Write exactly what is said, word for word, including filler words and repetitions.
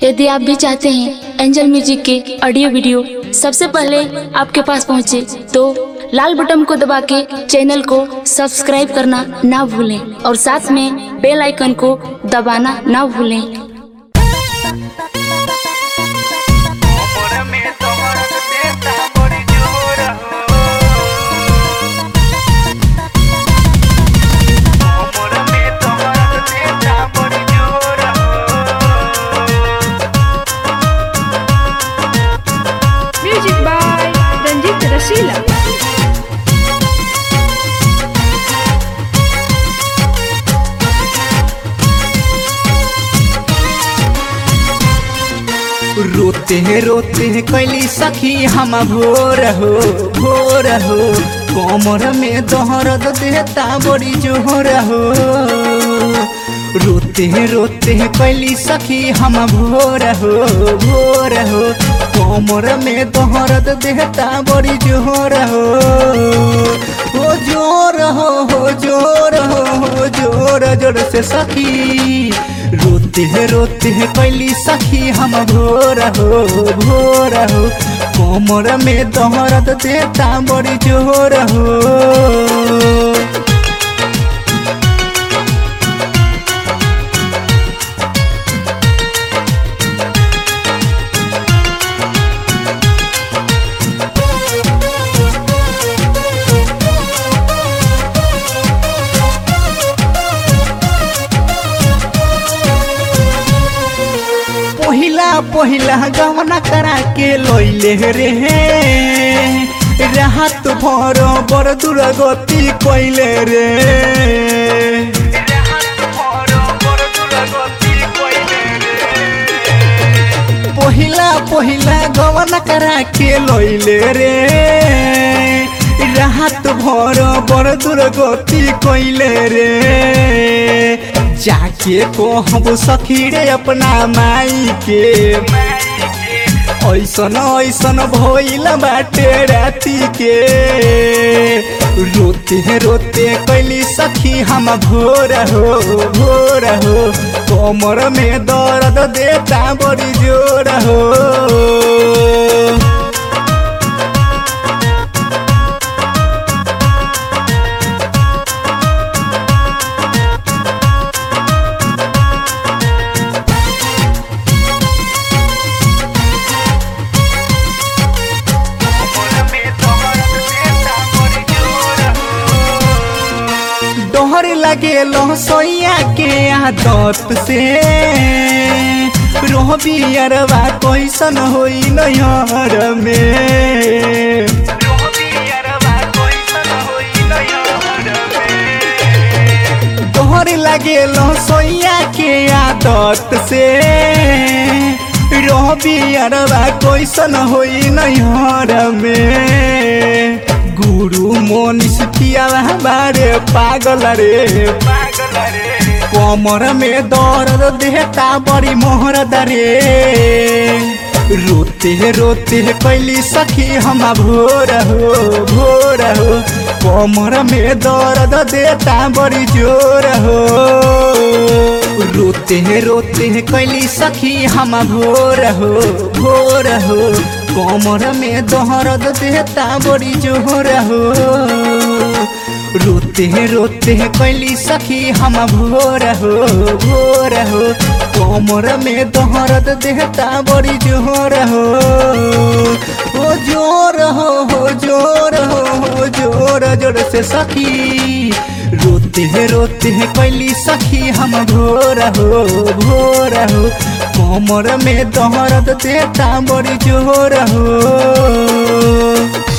यदि आप भी चाहते हैं एंजल म्यूजिक के ऑडियो वीडियो सबसे पहले आपके पास पहुंचे, तो लाल बटन को दबा के चैनल को सब्सक्राइब करना ना भूलें और साथ में बेल आइकन को दबाना ना भूलें। Music by Ranjit Rasila. रोते हैं रोते हैं कैली सखी हम भोर हो भोर हो, कमर में दर्द देता बड़ी जोर हो। रोते हैं रोते हैं कैली सखी हम भोर हो भोर हो, कमर में दर्द देता बड़ी जोर हो। हो जोर हो हो जोर हो हो जोर जोर से सखी, रोते हैं रोते हैं कैली सखी हम भोर हो भोर हो, कमर में दर्द देता बड़ी जोर हो। पहिला पहिला गवना करा के लैले रे, राहत भर बड़ दुर्गति कैले रे। पहिला पहिला गवना करा के लैले रे, राहत भर बड़ दुर्गति कैले रे। जाके को हम सखी रे अपना माई के, ऐसन ऐसन भइल बाटे राती के। रोते हैं रोते कैली सखी हम भोर हो भोर हो, कमर में दर्द देता बड़ी जोर हो। डोहर लगे लो सोया के आदत से, रोहबी अरवा कैसन होई नहर में। डोहर लगे लो सोया के आदत से, रोहबी अरवा कैसन होई नहर में। गुरु मोनिस पिया बारे पागल रे, कमर में दर्द देता बड़ी मोहर दरे। रोते रोते कैली सखी हम भोर हो भोर हो, कमर में दर्द देता बड़ी जोर हो। रोते रोते कैली सखी हम भोर हो भोर हो, कमर में दर्द देता बड़ी जोर हो। रोते रोते कैली सखी हम भोर हो भोर हो, कमर में दर्द देता बड़ी जोर हो। हो जोर हो हो जोर हो हो जोर जोर से सखी, रोते रोते कैली सखी हम भोर हो भोर हो, कमर में दर्द देता बड़ी जोर हो।